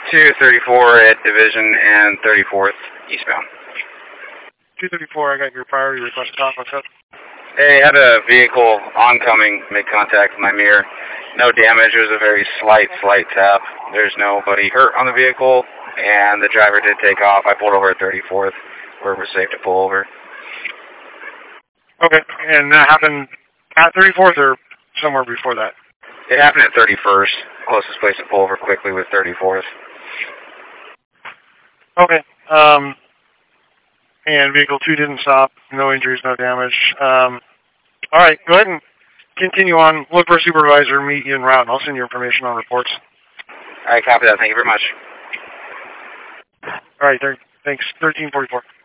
234 at Division and 34th eastbound. 234, I got your priority request. What's up? Hey, had a vehicle oncoming, made contact with my mirror. No damage. It was a very slight tap. There's nobody hurt on the vehicle, and the driver did take off. I pulled over at 34th, where it was safe to pull over. Okay, and that happened at 34th or somewhere before that? It happened at 31st. Closest place to pull over quickly was 34th. Okay. And vehicle 2 didn't stop. No injuries, no damage. All right, go ahead and continue on. Look for a supervisor, meet you en route, and I'll send you information on reports. All right, copy that. Thank you very much. All right, thanks. 1344.